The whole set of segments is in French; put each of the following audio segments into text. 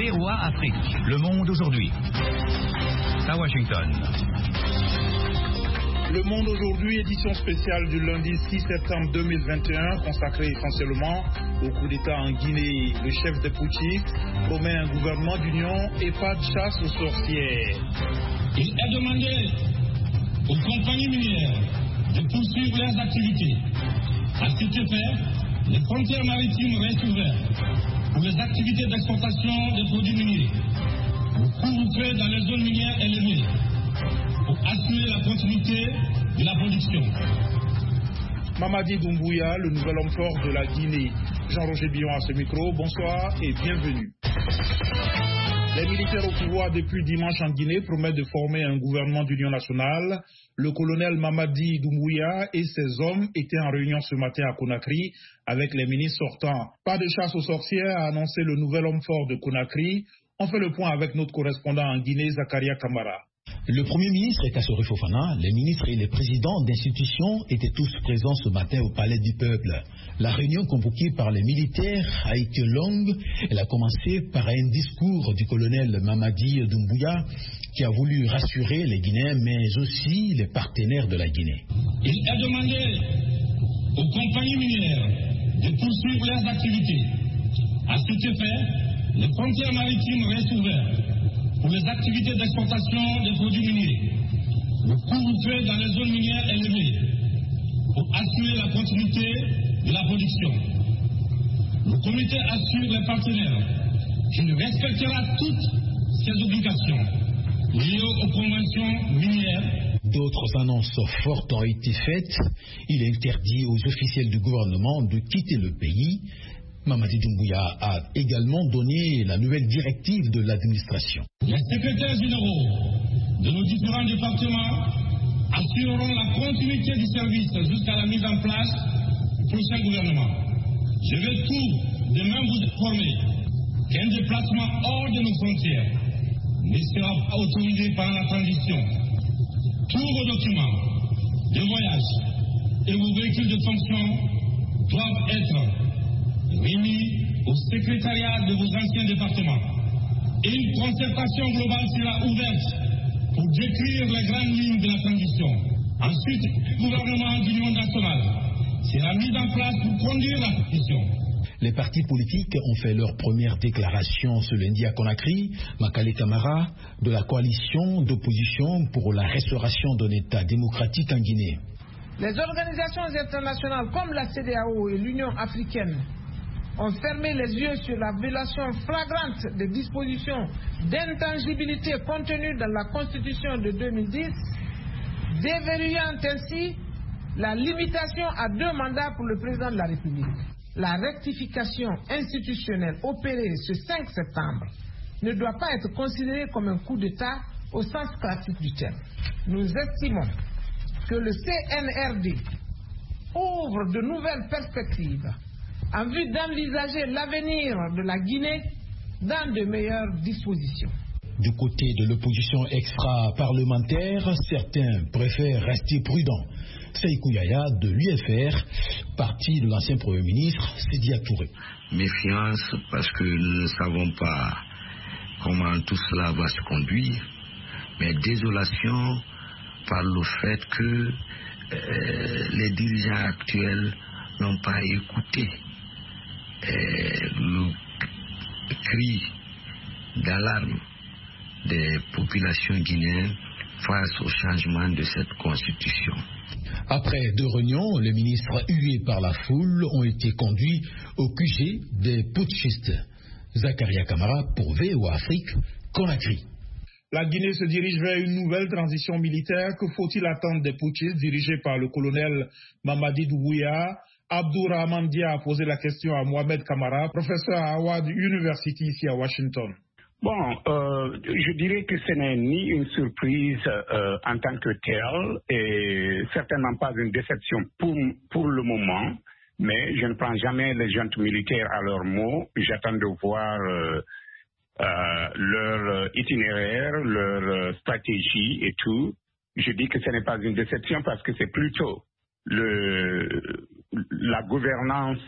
VOA Afrique. Le monde aujourd'hui. À Washington. Le Monde aujourd'hui, édition spéciale du lundi 6 septembre 2021, consacrée essentiellement au coup d'État en Guinée. Le chef de putschistes promet un gouvernement d'union et pas de chasse aux sorcières. Il a demandé aux compagnies minières de poursuivre leurs activités. À cet effet, les frontières maritimes restent ouvertes pour les activités d'exportation des produits miniers. Le couvre-feu dans les zones minières est levé pour assurer la continuité de la production. Mamadi Doumbouya, le nouvel homme fort de la Guinée. Jean-Roger Billon à ce micro, bonsoir et bienvenue. Les militaires au pouvoir depuis dimanche en Guinée promettent de former un gouvernement d'union nationale. Le colonel Mamadi Doumbouya et ses hommes étaient en réunion ce matin à Conakry avec les ministres sortants. Pas de chasse aux sorcières, a annoncé le nouvel homme fort de Conakry. On fait le point avec notre correspondant en Guinée, Zakaria Kamara. Le Premier ministre Kassori Fofana, les ministres et les présidents d'institutions étaient tous présents ce matin au Palais du Peuple. La réunion convoquée par les militaires a été longue. Elle a commencé par un discours du colonel Mamadi Doumbouya qui a voulu rassurer les Guinéens mais aussi les partenaires de la Guinée. Il a demandé aux compagnies minières de poursuivre leurs activités. À cet effet, les frontières maritimes restent ouvertes pour les activités d'exportation des produits miniers. Le couvre-feu dans les zones minières est levé pour assurer la continuité de la production. Le comité assure les partenaires qu'il respectera toutes ses obligations liées aux conventions minières. D'autres annonces fortes ont été faites. Il interdit aux officiels du gouvernement de quitter le pays. Mamadi Doumbouya a également donné la nouvelle directive de l'administration. Les secrétaires généraux de nos différents départements assureront la continuité du service jusqu'à la mise en place du prochain gouvernement. Je vais tout de même vous informer qu'un déplacement hors de nos frontières ne sera pas autorisé pendant la transition. Tous vos documents de voyage et vos véhicules de fonction doivent être remis au secrétariat de vos anciens départements. Une concertation globale sera ouverte pour décrire les grandes lignes de la transition. Ensuite, le gouvernement d'union nationale sera mis en place pour conduire la transition. Les partis politiques ont fait leur première déclaration ce lundi à Conakry. Makale Camara, de la coalition d'opposition pour la restauration d'un État démocratique en Guinée. Les organisations internationales comme la CEDEAO et l'Union africaine ont fermé les yeux sur la violation flagrante des dispositions d'intangibilité contenues dans la Constitution de 2010, déverrouillant ainsi la limitation à 2 mandats pour le président de la République. La rectification institutionnelle opérée ce 5 septembre ne doit pas être considérée comme un coup d'État au sens classique du terme. Nous estimons que le CNRD ouvre de nouvelles perspectives en vue d'envisager l'avenir de la Guinée dans de meilleures dispositions. Du côté de l'opposition extra-parlementaire, certains préfèrent rester prudents. Sékou Yaya de l'UFR, parti de l'ancien Premier ministre Sédia Touré. Méfiance parce que nous ne savons pas comment tout cela va se conduire, mais désolation par le fait que les dirigeants actuels n'ont pas écouté le cri d'alarme des populations guinéennes face au changement de cette constitution. Après 2 réunions, les ministres hués par la foule ont été conduits au QG des putschistes. Zakaria Kamara pour VOA Afrique, Conakry. La Guinée se dirige vers une nouvelle transition militaire. Que faut-il attendre des putschistes dirigés par le colonel Mamadi Doumbouya? Abdourahman Dia a posé la question à Mohamed Kamara, professeur à Howard University ici à Washington. Bon, je dirais que ce n'est ni une surprise en tant que telle et certainement pas une déception pour le moment, mais je ne prends jamais les juntes militaires à leur mot. J'attends de voir leur itinéraire, leur stratégie et tout. Je dis que ce n'est pas une déception parce que c'est plutôt la gouvernance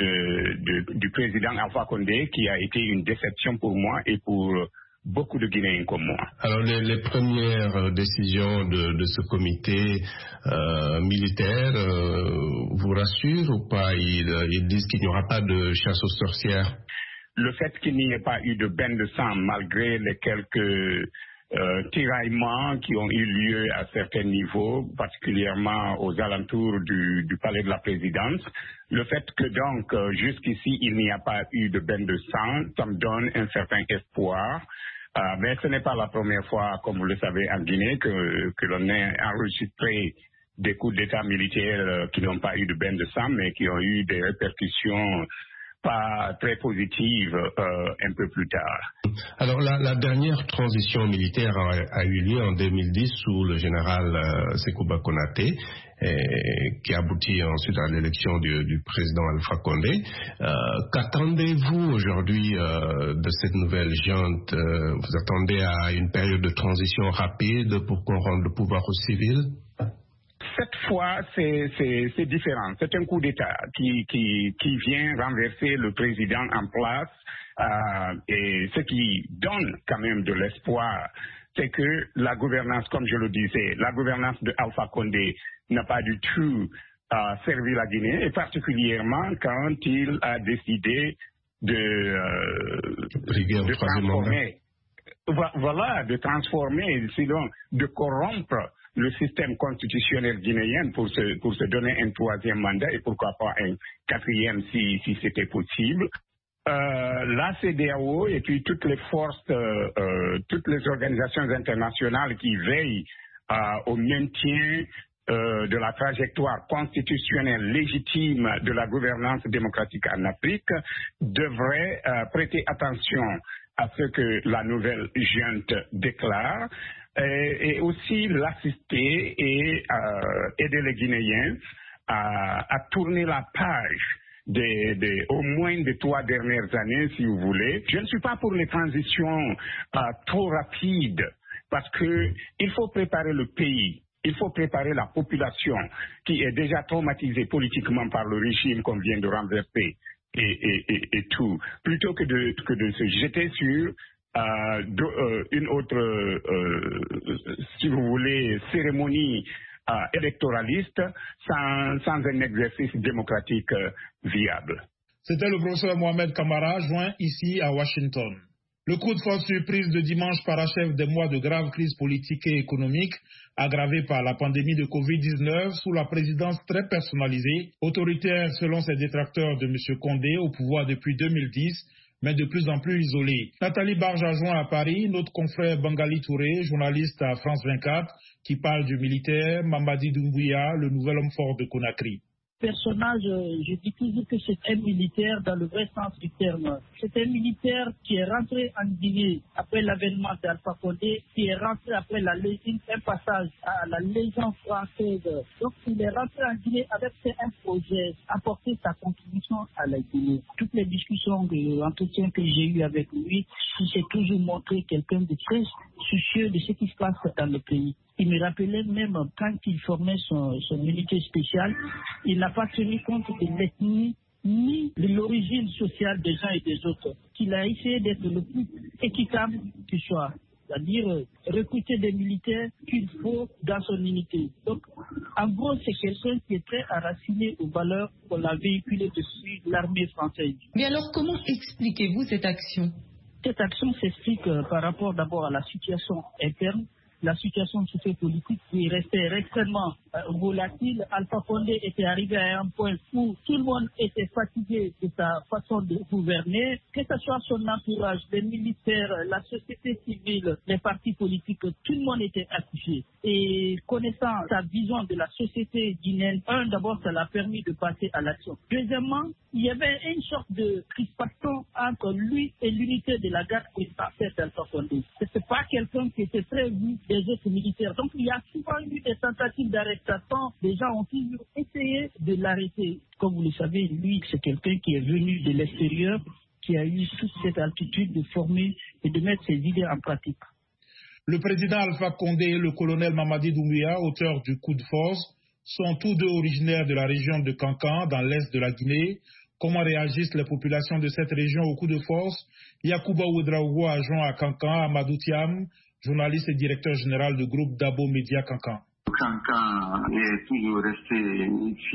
du président Alpha Condé qui a été une déception pour moi et pour beaucoup de Guinéens comme moi. Alors les premières décisions de ce comité militaire vous rassurent ou pas? Ils disent qu'il n'y aura pas de chasse aux sorcières. Le fait qu'il n'y ait pas eu de bain de sang malgré les quelques tiraillements qui ont eu lieu à certains niveaux, particulièrement aux alentours du palais de la présidence. Le fait que donc jusqu'ici il n'y a pas eu de bain de sang, ça me donne un certain espoir. Mais ce n'est pas la première fois, comme vous le savez, en Guinée que l'on a enregistré des coups d'État militaires qui n'ont pas eu de bain de sang, mais qui ont eu des répercussions pas très positive un peu plus tard. Alors la dernière transition militaire a eu lieu en 2010 sous le général Sekouba Konaté, qui aboutit ensuite à l'élection du président Alpha Condé. Qu'attendez-vous aujourd'hui de cette nouvelle junte? Vous attendez à une période de transition rapide pour qu'on rende le pouvoir aux civils? Cette fois, c'est différent. C'est un coup d'État qui vient renverser le président en place et ce qui donne quand même de l'espoir, c'est que la gouvernance, comme je le disais, la gouvernance de Alpha Condé n'a pas du tout servi la Guinée, et particulièrement quand il a décidé de transformer. Voilà, de transformer, sinon de corrompre le système constitutionnel guinéen pour se donner un troisième mandat et pourquoi pas un quatrième si c'était possible. La CEDEAO et puis toutes les forces, toutes les organisations internationales qui veillent au maintien de la trajectoire constitutionnelle légitime de la gouvernance démocratique en Afrique devraient prêter attention à ce que la nouvelle junte déclare et aussi l'assister et aider les Guinéens à tourner la page au moins des 3 dernières années, si vous voulez. Je ne suis pas pour les transitions trop rapides parce qu'il faut préparer le pays. Il faut préparer la population qui est déjà traumatisée politiquement par le régime qu'on vient de renverser et tout, plutôt que de se jeter sur une autre, si vous voulez, cérémonie électoraliste sans un exercice démocratique viable. C'était le professeur Mohamed Kamara, joint ici à Washington. Le coup de force surprise de dimanche parachève des mois de grave crise politique et économique aggravée par la pandémie de Covid-19 sous la présidence très personnalisée, autoritaire selon ses détracteurs de M. Condé au pouvoir depuis 2010, mais de plus en plus isolé. Nathalie Barge a joint à Paris notre confrère Bangali Touré, journaliste à France 24, qui parle du militaire Mamadi Doumbouya, le nouvel homme fort de Conakry. Personnage, je dis toujours que c'est un militaire dans le vrai sens du terme. C'est un militaire qui est rentré en Guinée après l'avènement d'Alpha Condé, qui est rentré après un passage à la Légion française. Donc il est rentré en Guinée avec un projet, apporter sa contribution à la Guinée. Toutes les discussions, l'entretien que j'ai eu avec lui, il s'est toujours montré quelqu'un de très soucieux de ce qui se passe dans le pays. Il me rappelait même quand il formait son unité spéciale, il n'a pas tenu compte de l'ethnie ni de l'origine sociale des uns et des autres. Il a essayé d'être le plus équitable qu'il soit, c'est-à-dire recruter des militaires qu'il faut dans son unité. Donc, en gros, c'est quelqu'un qui est très enraciné aux valeurs qu'on a véhiculées depuis l'armée française. Mais alors, comment expliquez-vous cette action? Cette action s'explique par rapport d'abord à la situation interne, la situation sociopolitique qui restait extrêmement volatile. Alpha Condé était arrivé à un point où tout le monde était fatigué de sa façon de gouverner, que ce soit son entourage, les militaires, la société civile, les partis politiques, tout le monde était affiché. Et connaissant sa vision de la société guinéenne, d'abord, ça l'a permis de passer à l'action. Deuxièmement, il y avait une sorte de crispation entre lui et l'unité de la garde présidentielle d'Alpha Condé. Ce n'était pas quelqu'un qui était très vu des autres militaires. Donc, il y a souvent eu des tentatives d'arrestation. Les gens ont toujours essayé de l'arrêter. Comme vous le savez, lui, c'est quelqu'un qui est venu de l'extérieur, qui a eu toute cette altitude de former et de mettre ses idées en pratique. Le président Alpha Condé et le colonel Mamadi Doumbouya, auteur du coup de force, sont tous deux originaires de la région de Kankan, dans l'est de la Guinée. Comment réagissent les populations de cette région au coup de force? Yacouba Ouedraogo, adjoint à Kankan, Amadou Thiam, journaliste et directeur général du groupe Dabo Média Kankan. Kankan est toujours resté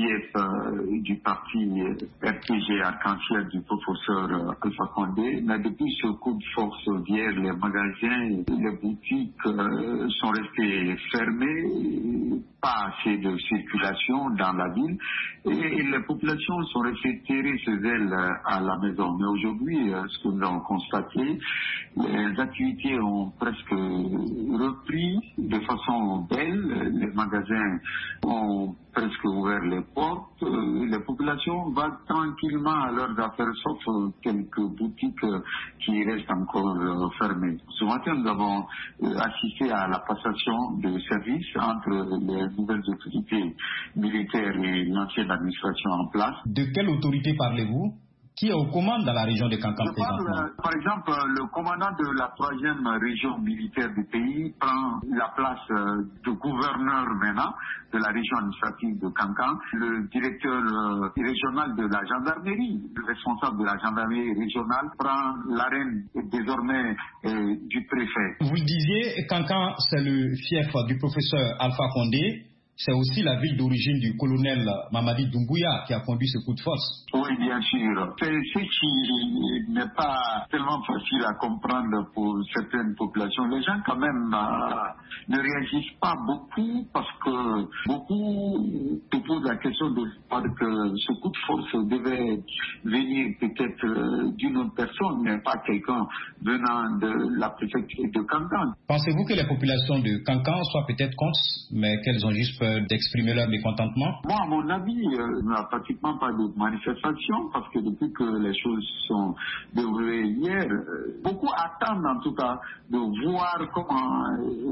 fief du parti RPG Arc-en-Ciel du professeur Alpha Condé, mais depuis ce coup de force d'hier, les magasins et les boutiques sont restés fermés, pas assez de circulation dans la ville et les populations sont restées terrées chez elles à la maison. Mais aujourd'hui, ce que nous avons constaté, les activités ont presque repris de façon belle. Les magasins ont presque ouvert les portes. Les populations vont tranquillement à leurs affaires, sauf quelques boutiques qui restent encore fermées. Ce matin, nous avons assisté à la passation de services entre les nouvelles autorités militaires et l'ancienne administration en place. De quelle autorité parlez-vous? Qui est aux commandes dans la région de Kankan présentement? Par exemple, le commandant de la 3e région militaire du pays prend la place de gouverneur maintenant de la région administrative de Kankan. Le directeur régional de la gendarmerie, le responsable de la gendarmerie régionale, prend l'arène désormais du préfet. Vous disiez, Kankan, c'est le fief du professeur Alpha Condé. C'est aussi la ville d'origine du colonel Mamadi Doumbouya qui a conduit ce coup de force. Oui, bien sûr. C'est ce qui n'est pas tellement facile à comprendre pour certaines populations. Les gens, quand même, ne réagissent pas beaucoup parce que beaucoup se posent la question de savoir que ce coup de force devait venir peut-être d'une autre personne, mais pas quelqu'un venant de la préfecture de Kankan. Pensez-vous que les populations de Kankan soient peut-être contre, mais qu'elles ont juste peur d'exprimer leur mécontentement? Moi, à mon avis, il n'y a pratiquement pas de manifestation parce que depuis que les choses sont déroulées hier, beaucoup attendent en tout cas de voir comment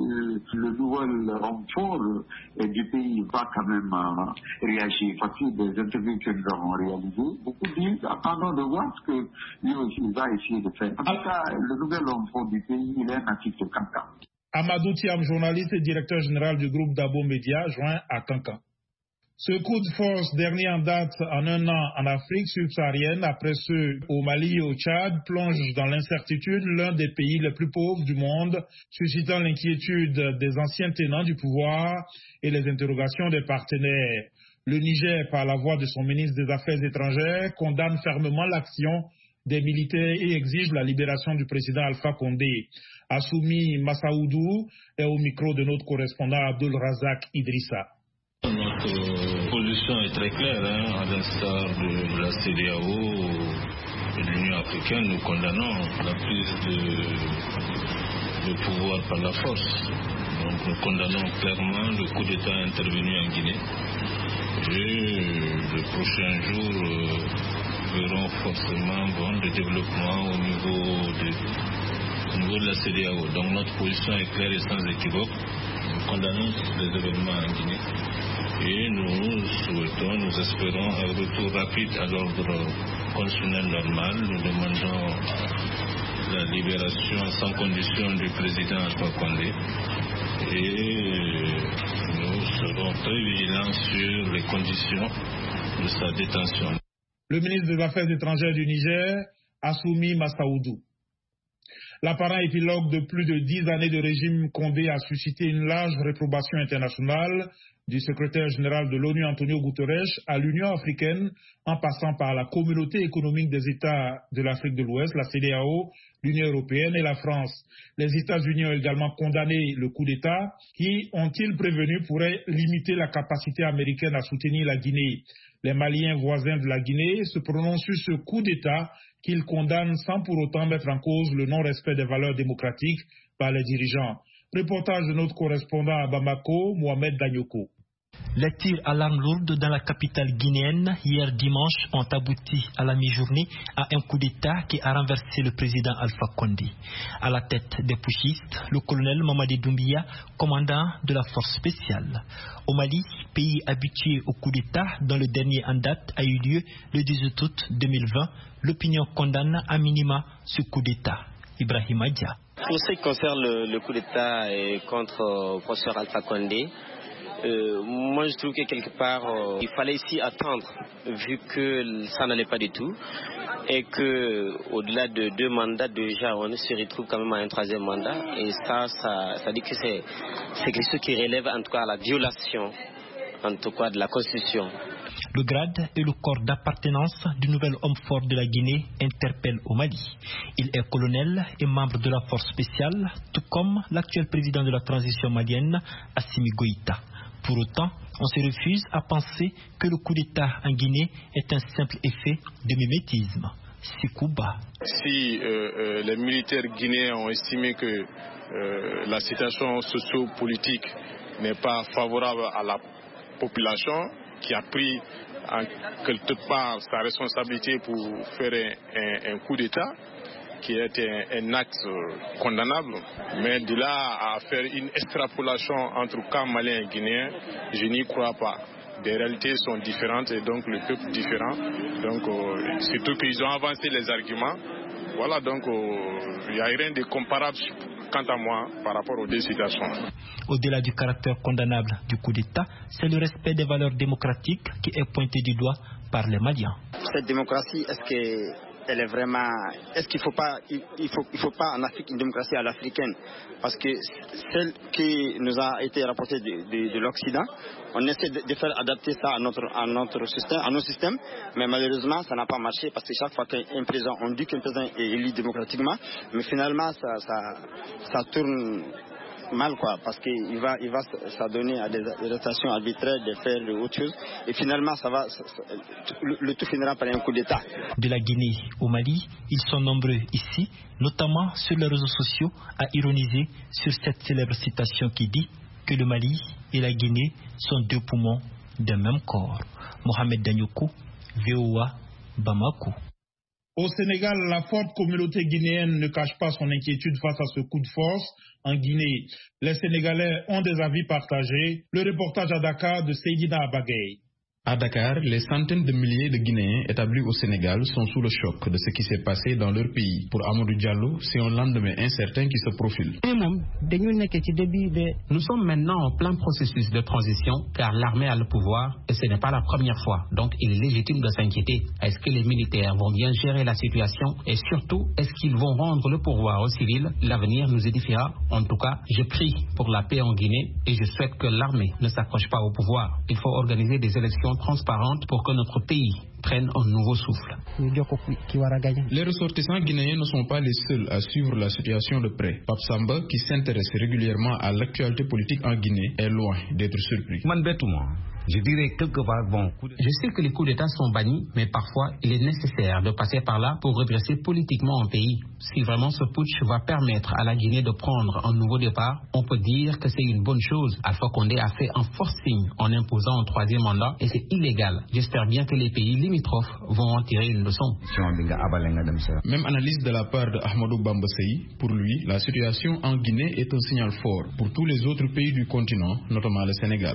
le nouvel renfort du pays va quand même réagir. Parce que des interviews que nous avons réalisées, beaucoup disent attendons de voir ce que lui aussi va essayer de faire. En tout cas, le nouvel renfort du pays, il est natif de Kankan. Amadou Thiam, journaliste et directeur général du groupe Dabo Média, joint à Kankan. Ce coup de force, dernier en date en un an en Afrique subsaharienne, après ceux au Mali et au Tchad, plonge dans l'incertitude l'un des pays les plus pauvres du monde, suscitant l'inquiétude des anciens tenants du pouvoir et les interrogations des partenaires. Le Niger, par la voix de son ministre des Affaires étrangères, condamne fermement l'action des militaires et exige la libération du président Alpha Condé. Assoumi Massaoudou est au micro de notre correspondant Abdul Razak Idrissa. Notre position est très claire, à l'instar de la CEDEAO et de l'Union africaine. Nous condamnons la prise de pouvoir par la force. Donc nous condamnons clairement le coup d'État intervenu en Guinée. Et les prochains jours verront forcément des développements au niveau de la CEDEAO. Donc notre position est claire et sans équivoque. Nous condamnons les événements en Guinée et nous souhaitons, nous espérons un retour rapide à l'ordre constitutionnel normal. Nous demandons la libération sans condition du président Alpha Condé et nous serons très vigilants sur les conditions de sa détention. Le ministre des Affaires étrangères du Niger, Assoumi Massaoudou. L'apparent épilogue de plus de 10 années de régime Condé a suscité une large réprobation internationale, du secrétaire général de l'ONU Antonio Guterres à l'Union africaine, en passant par la communauté économique des États de l'Afrique de l'Ouest, la CEDEAO, l'Union européenne et la France. Les États-Unis ont également condamné le coup d'État qui, ont-ils prévenu, pourrait limiter la capacité américaine à soutenir la Guinée. Les Maliens voisins de la Guinée se prononcent sur ce coup d'État qu'ils condamnent sans pour autant mettre en cause le non-respect des valeurs démocratiques par les dirigeants. Reportage de notre correspondant à Bamako, Mohamed Danyoko. Les tirs à l'arme lourde dans la capitale guinéenne hier dimanche ont abouti à la mi-journée à un coup d'État qui a renversé le président Alpha Condé. À la tête des putschistes, le colonel Mamadi Doumbouya, commandant de la force spéciale. Au Mali, pays habitué au coup d'État dont le dernier en date a eu lieu le 18 août 2020, l'opinion condamne à minima ce coup d'État. Ibrahim Adja. Pour ce qui concerne le coup d'État contre le professeur Alpha Condé, moi je trouve que quelque part il fallait s'y attendre vu que ça n'allait pas du tout et que au-delà de 2 mandats déjà on se retrouve quand même à un 3e mandat et ça dit que c'est quelque chose qui relève en tout cas à la violation en tout cas de la Constitution. Le grade et le corps d'appartenance du nouvel homme fort de la Guinée interpellent au Mali. Il est colonel et membre de la force spéciale, tout comme l'actuel président de la transition malienne, Assimi Goïta. Pour autant, on se refuse à penser que le coup d'État en Guinée est un simple effet de mimétisme. Sikouba. Si les militaires guinéens ont estimé que la situation socio-politique n'est pas favorable à la population, qui a pris en quelque part sa responsabilité pour faire un coup d'État, qui est un acte condamnable. Mais de là à faire une extrapolation entre camp malien et guinéen, je n'y crois pas. Les réalités sont différentes et donc le peuple différent. Donc surtout qu'ils ont avancé les arguments. Voilà, donc il n'y a rien de comparable quant à moi par rapport aux 2 situations. Au-delà du caractère condamnable du coup d'État, c'est le respect des valeurs démocratiques qui est pointé du doigt par les Maliens. Cette démocratie, est-ce qu'il ne faut pas en Afrique une démocratie à l'africaine? Parce que celle qui nous a été rapportée de l'Occident, on essaie de faire adapter ça à notre système, à nos systèmes, mais malheureusement ça n'a pas marché parce que chaque fois qu'un président, on dit qu'un président est élu démocratiquement, mais finalement ça tourne mal parce qu'il va s'adonner à des arrestations arbitraires, de faire autre chose et finalement le tout finira par un coup d'État. De la Guinée au Mali, ils sont nombreux ici, notamment sur les réseaux sociaux, à ironiser sur cette célèbre citation qui dit que le Mali et la Guinée sont 2 poumons d'un même corps. Mohamed Danyoko, VOA, Bamako. Au Sénégal, la forte communauté guinéenne ne cache pas son inquiétude face à ce coup de force en Guinée. Les Sénégalais ont des avis partagés. Le reportage à Dakar de Seydina Abagay. À Dakar, les centaines de milliers de Guinéens établis au Sénégal sont sous le choc de ce qui s'est passé dans leur pays. Pour Amadou Diallo, c'est un lendemain incertain qui se profile. Nous sommes maintenant en plein processus de transition car l'armée a le pouvoir et ce n'est pas la première fois. Donc il est légitime de s'inquiéter. Est-ce que les militaires vont bien gérer la situation et surtout, est-ce qu'ils vont rendre le pouvoir aux civils? L'avenir nous édifiera. En tout cas, je prie pour la paix en Guinée et je souhaite que l'armée ne s'accroche pas au pouvoir. Il faut organiser des élections transparentes pour que notre pays prenne un nouveau souffle. Les ressortissants guinéens ne sont pas les seuls à suivre la situation de près. Pape Samba, qui s'intéresse régulièrement à l'actualité politique en Guinée, est loin d'être surpris. Je dirais quelque part, je sais que les coups d'État sont bannis, mais parfois il est nécessaire de passer par là pour redresser politiquement un pays. Si vraiment ce putsch va permettre à la Guinée de prendre un nouveau départ, on peut dire que c'est une bonne chose. Alpha Condé a fait un forcing en imposant un 3e mandat et c'est illégal. J'espère bien que les pays limitrophes vont en tirer une leçon. Même analyse de la part de Ahmadou Bamba Sey. Pour lui, la situation en Guinée est un signal fort pour tous les autres pays du continent, notamment le Sénégal.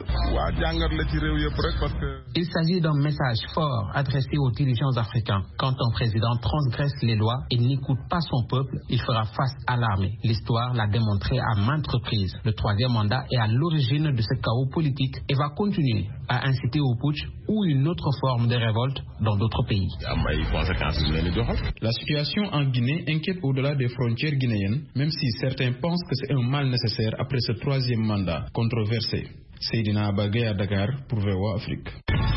Il s'agit d'un message fort adressé aux dirigeants africains. Quand un président transgresse les lois et n'écoute pas son peuple, il fera face à l'armée. L'histoire l'a démontré à maintes reprises. Le 3e mandat est à l'origine de ce chaos politique et va continuer à inciter au putsch ou une autre forme de révolte dans d'autres pays. La situation en Guinée inquiète au-delà des frontières guinéennes, même si certains pensent que c'est un mal nécessaire après ce 3e mandat controversé. Seydina Abagay à Dakar pour VOA Afrique.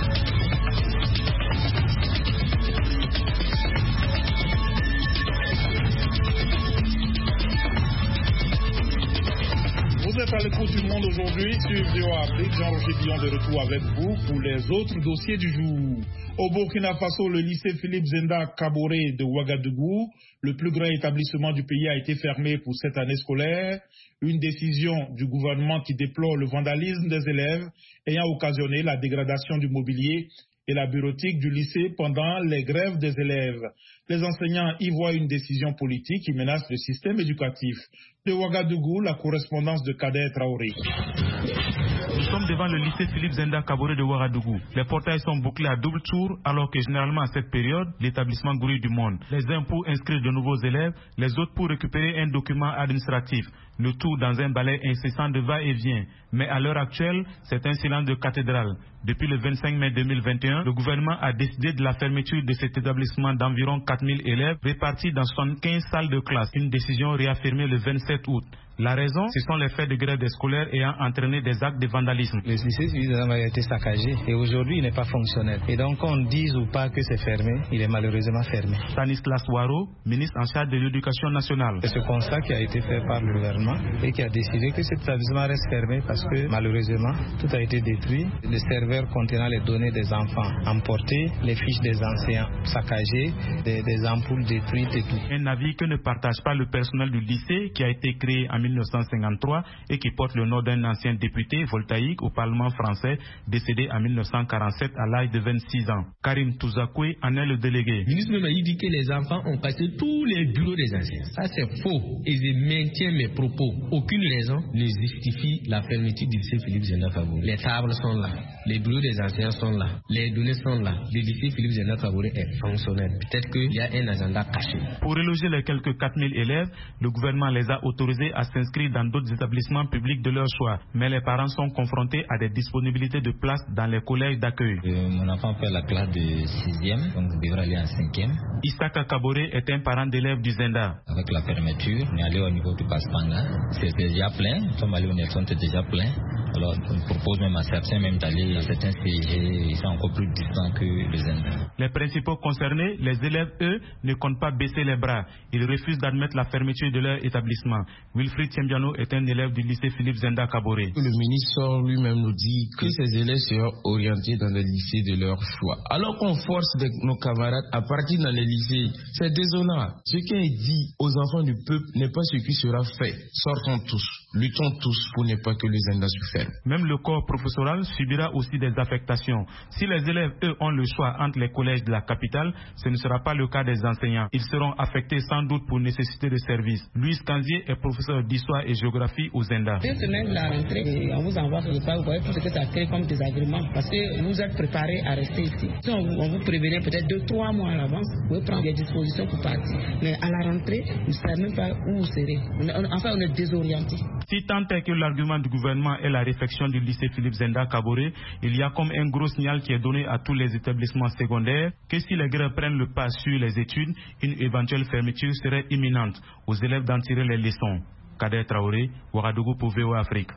Vous êtes à l'écoute du Monde aujourd'hui sur VOA Afrique. Jean-Roger Billon de retour avec vous pour les autres dossiers du jour. Au Burkina Faso, le lycée Philippe Zenda Kaboré de Ouagadougou, le plus grand établissement du pays, a été fermé pour cette année scolaire. Une décision du gouvernement qui déplore le vandalisme des élèves ayant occasionné la dégradation du mobilier et la bureautique du lycée pendant les grèves des élèves. Les enseignants y voient une décision politique qui menace le système éducatif. De Ouagadougou, la correspondance de Kader Traoré. Nous sommes devant le lycée Philippe Zenda Kaboré de Ouagadougou. Les portails sont bouclés à double tour alors que généralement à cette période, l'établissement grouille du monde. Les uns pour inscrire de nouveaux élèves, les autres pour récupérer un document administratif. Le tout dans un balai incessant de va-et-vient. Mais à l'heure actuelle, c'est un silence de cathédrale. Depuis le 25 mai 2021, le gouvernement a décidé de la fermeture de cet établissement d'environ 4000 élèves répartis dans 75 salles de classe. Une décision réaffirmée le 27 août. La raison, ce sont les faits de grève des scolaires ayant entraîné des actes de vandalisme. Le lycée civil a été saccagé et aujourd'hui il n'est pas fonctionnel. Et donc qu'on dise ou pas que c'est fermé, il est malheureusement fermé. Stanislas Waro, ministre en charge de l'éducation nationale. C'est ce constat qui a été fait par le gouvernement et qui a décidé que cet établissement reste fermé parce que malheureusement tout a été détruit. Les serveurs contenant les données des enfants emportés, les fiches des enseignants saccagées, des ampoules détruites et tout. Un avis que ne partage pas le personnel du lycée qui a été créé en 1953 et qui porte le nom d'un ancien député voltaïque au Parlement français décédé en 1947 à l'âge de 26 ans. Karim Touzakoué en est le délégué. Le ministre m'a dit que les enfants ont passé tous les bureaux des anciens. Ça c'est faux et je maintiens mes propos. Aucune raison ne justifie la fermeture du lycée Philippe Zenda Kaboré. Les tables sont là, les bureaux des anciens sont là, les données sont là. Le lycée Philippe Zenda Kaboré est fonctionnel. Peut-être qu'il y a un agenda caché. Pour reloger les quelques 4000 élèves, le gouvernement les a autorisés à s'inscrire dans d'autres établissements publics de leur choix. Mais les parents sont confrontés à des disponibilités de places dans les collèges d'accueil. Mon enfant fait la classe de 6e, donc il devrait aller en 5e. Isaka Kaboré est un parent d'élève du Zenda. Avec la fermeture, on est allé au niveau du Paspanga. C'est déjà plein. Nous sommes allés au Nelson, c'est déjà plein. Alors on propose même à certains même d'aller à certains CG, ils sont encore plus distants que le Zenda. Les principaux concernés, les élèves, eux, ne comptent pas baisser les bras. Ils refusent d'admettre la fermeture de leur établissement. Wilfried Tiembiano est un élève du lycée Philippe Zenda Kaboré. Le ministre lui-même nous dit que ces élèves seront orientés dans les lycées de leur choix. Alors qu'on force nos camarades à partir dans les lycées, c'est désolant. Ce qui est dit aux enfants du peuple n'est pas ce qui sera fait. Sortons tous, luttons tous pour ne pas que les Zenda se ferment. Même le corps professoral subira aussi des affectations. Si les élèves, eux, ont le choix entre les collèges de la capitale, ce ne sera pas le cas des enseignants. Ils seront affectés sans doute pour nécessité de service. Louis Kanzié est professeur d'histoire et géographie au Zenda. Cette semaine, la rentrée, on vous envoie quelque part, vous voyez tout ce que ça crée comme désagrément parce que vous êtes préparés à rester ici. Si on vous prévenait peut-être 2-3 mois à l'avance, vous pouvez prendre des dispositions pour partir. Mais à la rentrée, vous ne savez même pas où vous serez. Enfin, on est désorienté. Si tant est que l'argument du gouvernement est la réfection du lycée Philippe Zenda Kaboré, il y a comme un gros signal qui est donné à tous les établissements secondaires que si les grèves prennent le pas sur les études, une éventuelle fermeture serait imminente. Aux élèves d'en tirer les leçons. Kader Traoré, Ouagadougou pour VOA Afrique.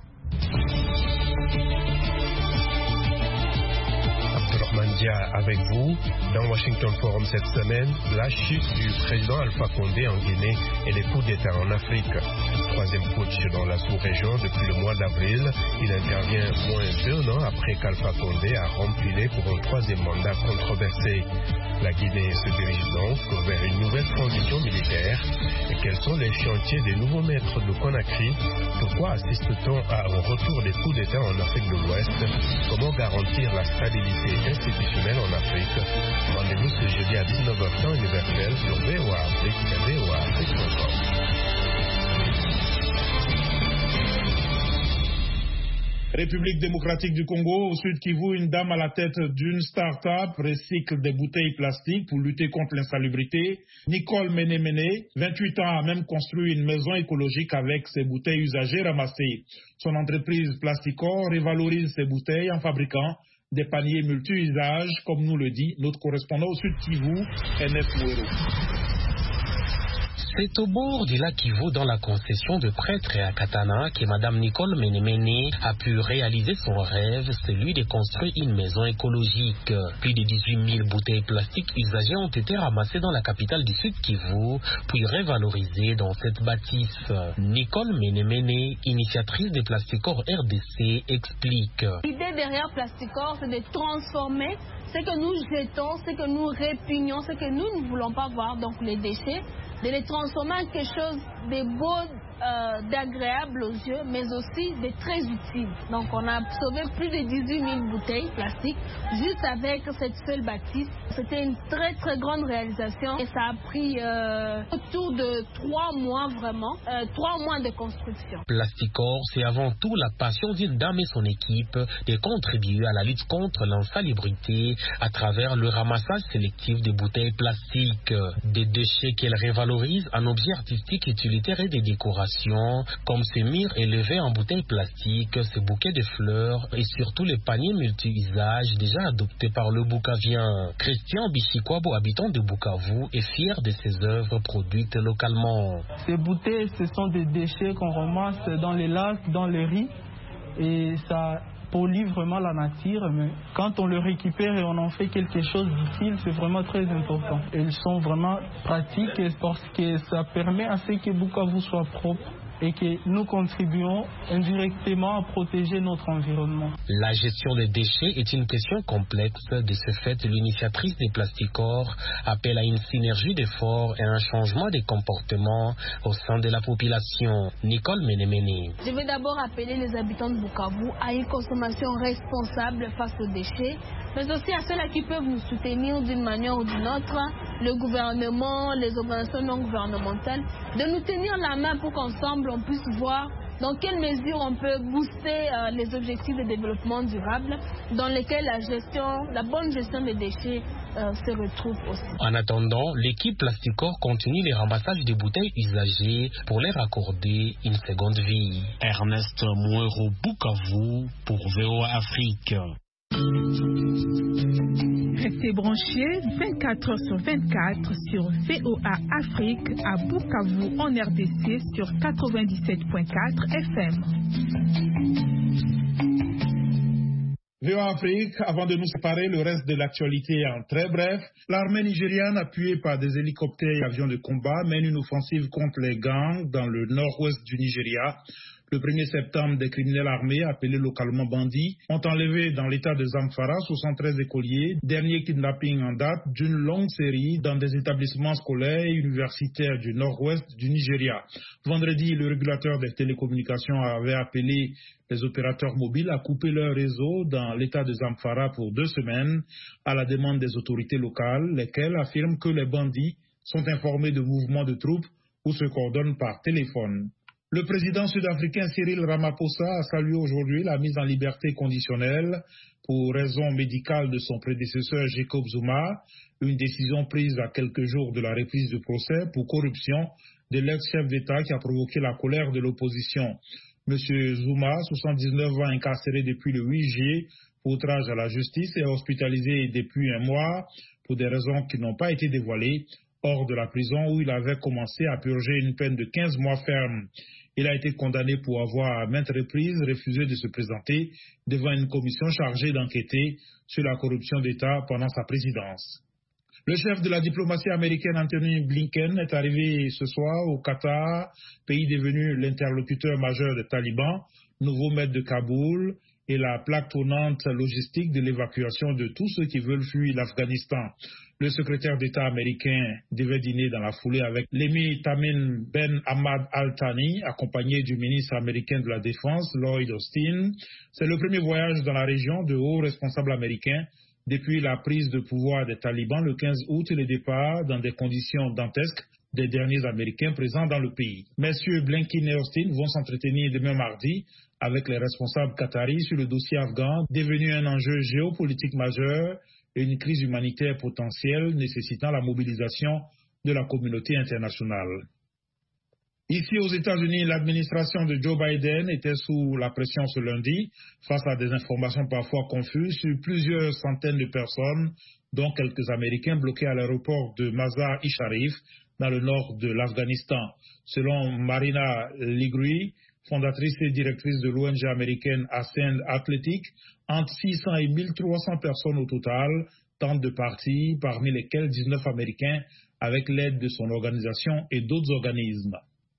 Mandia avec vous. Dans Washington Forum cette semaine, la chute du président Alpha Condé en Guinée et les coups d'État en Afrique. Troisième putsch dans la sous-région depuis le mois d'avril. Il intervient moins d'1 an après qu'Alpha Condé a rempilé pour un troisième mandat controversé. La Guinée se dirige donc vers une nouvelle transition militaire. Et quels sont les chantiers des nouveaux maîtres de Conakry? Pourquoi assiste-t-on au retour des coups d'État en Afrique de l'Ouest? Comment garantir la stabilité institutionnelle en Afrique? Rendez-vous ce jeudi à 19h temps universel sur VOA Afrique et voaafrique.com. République démocratique du Congo, au Sud Kivu, une dame à la tête d'une start-up recycle des bouteilles plastiques pour lutter contre l'insalubrité. Nicole Ménéméné, 28 ans, a même construit une maison écologique avec ses bouteilles usagées ramassées. Son entreprise Plasticor révalorise ses bouteilles en fabriquant des paniers multi-usages, comme nous le dit notre correspondant au Sud Kivu, NF Mouero. C'est au bord du lac Kivu, dans la concession de prêtre à Katana, que Mme Nicole Ménéméné a pu réaliser son rêve, celui de construire une maison écologique. Plus de 18 000 bouteilles plastiques usagées ont été ramassées dans la capitale du Sud Kivu, puis révalorisées dans cette bâtisse. Nicole Ménéméné, initiatrice de Plasticor RDC, explique. L'idée derrière Plasticor, c'est de transformer ce que nous jetons, ce que nous répugnons, ce que nous ne voulons pas voir, donc les déchets, de les transformer en quelque chose de beau, d'agréable aux yeux, mais aussi de très utile. Donc on a sauvé plus de 18 000 bouteilles plastiques juste avec cette seule bâtisse. C'était une très très grande réalisation et ça a pris autour de 3 mois vraiment, 3 mois de construction. Plasticor, c'est avant tout la passion d'une dame et son équipe de contribuer à la lutte contre l'insalubrité à travers le ramassage sélectif des bouteilles plastiques, des déchets qu'elle révalorise en objets artistiques, utilitaires et de décoration. population, comme ces murs élevés en bouteilles plastiques, ces bouquets de fleurs et surtout les paniers multi-usages déjà adoptés par le Boukavien. Christian Bichikwabo, habitant de Bukavu, est fier de ses œuvres produites localement. Ces bouteilles, ce sont des déchets qu'on ramasse dans les lacs, dans les riz, et ça pollue vraiment la nature, mais quand on le récupère et on en fait quelque chose d'utile, c'est vraiment très important. Elles sont vraiment pratiques parce que ça permet à ce que Bukavu soit propre et que nous contribuons indirectement à protéger notre environnement. La gestion des déchets est une question complexe. De ce fait, l'initiatrice des Plasticor appelle à une synergie d'efforts et un changement des comportements au sein de la population. Nicole Menemene. Je vais d'abord appeler les habitants de Bukavu à une consommation responsable face aux déchets, mais aussi à ceux-là qui peuvent nous soutenir d'une manière ou d'une autre, le gouvernement, les organisations non gouvernementales, de nous tenir la main pour qu'ensemble on puisse voir dans quelle mesure on peut booster les objectifs de développement durable dans lesquels la bonne gestion des déchets se retrouve aussi. En attendant, l'équipe Plasticor continue les ramassages des bouteilles usagées pour leur accorder une seconde vie. Ernest Mouero, Bukavu pour VOA Afrique. Restez branchés 24 heures sur 24 sur VOA Afrique à Bukavu en RDC sur 97.4 FM. VOA Afrique, avant de nous séparer, le reste de l'actualité en très bref. L'armée nigériane, appuyée par des hélicoptères et avions de combat, mène une offensive contre les gangs dans le nord-ouest du Nigeria. Le 1er septembre, des criminels armés, appelés localement bandits, ont enlevé dans l'état de Zamfara 73 écoliers, dernier kidnapping en date d'une longue série dans des établissements scolaires et universitaires du nord-ouest du Nigeria. Vendredi, le régulateur des télécommunications avait appelé les opérateurs mobiles à couper leur réseau dans l'état de Zamfara pour 2 semaines, à la demande des autorités locales, lesquelles affirment que les bandits sont informés de mouvements de troupes ou se coordonnent par téléphone. Le président sud-africain Cyril Ramaphosa a salué aujourd'hui la mise en liberté conditionnelle pour raison médicale de son prédécesseur Jacob Zuma, une décision prise à quelques jours de la reprise du procès pour corruption de l'ex-chef d'État qui a provoqué la colère de l'opposition. Monsieur Zuma, 79 ans, incarcéré depuis le 8 juillet pour outrage à la justice et hospitalisé depuis un mois pour des raisons qui n'ont pas été dévoilées, hors de la prison où il avait commencé à purger une peine de 15 mois ferme. Il a été condamné pour avoir à maintes reprises refusé de se présenter devant une commission chargée d'enquêter sur la corruption d'État pendant sa présidence. Le chef de la diplomatie américaine Anthony Blinken est arrivé ce soir au Qatar, pays devenu l'interlocuteur majeur des talibans, nouveau maître de Kaboul et la plaque tournante logistique de l'évacuation de tous ceux qui veulent fuir l'Afghanistan. Le secrétaire d'État américain devait dîner dans la foulée avec l'émir Tamim Ben Hamad Al Thani, accompagné du ministre américain de la Défense, Lloyd Austin. C'est le premier voyage dans la région de hauts responsables américains depuis la prise de pouvoir des talibans le 15 août et le départ dans des conditions dantesques des derniers Américains présents dans le pays. Messieurs Blinken et Austin vont s'entretenir demain mardi avec les responsables qataris sur le dossier afghan, devenu un enjeu géopolitique majeur et une crise humanitaire potentielle nécessitant la mobilisation de la communauté internationale. Ici aux États-Unis, l'administration de Joe Biden était sous la pression ce lundi face à des informations parfois confuses sur plusieurs centaines de personnes, dont quelques Américains bloqués à l'aéroport de Mazar-i-Sharif dans le nord de l'Afghanistan. Selon Marina Liguri, fondatrice et directrice de l'ONG américaine Ascend Athletic, entre 600 et 1300 personnes au total tentent de partir, parmi lesquelles 19 Américains avec l'aide de son organisation et d'autres organismes.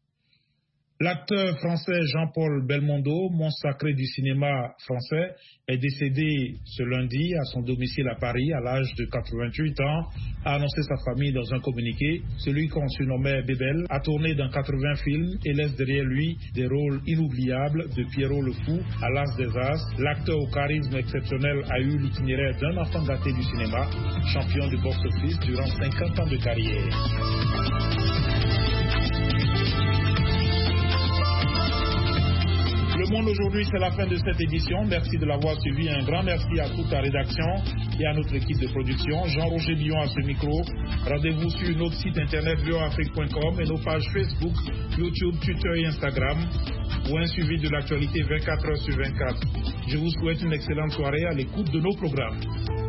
L'acteur français Jean-Paul Belmondo, monstre sacré du cinéma français, est décédé ce lundi à son domicile à Paris à l'âge de 88 ans, a annoncé sa famille dans un communiqué. Celui qu'on surnommait Bébel a tourné dans 80 films et laisse derrière lui des rôles inoubliables de Pierrot le Fou à l'As des As. L'acteur au charisme exceptionnel a eu l'itinéraire d'un enfant gâté du cinéma, champion de box-office durant 50 ans de carrière. Le Monde aujourd'hui, c'est la fin de cette édition. Merci de l'avoir suivi. Un grand merci à toute la rédaction et à notre équipe de production. Jean-Roger Billon à ce micro. Rendez-vous sur notre site internet voafrique.com et nos pages Facebook, YouTube, Twitter et Instagram pour un suivi de l'actualité 24 heures sur 24. Je vous souhaite une excellente soirée à l'écoute de nos programmes.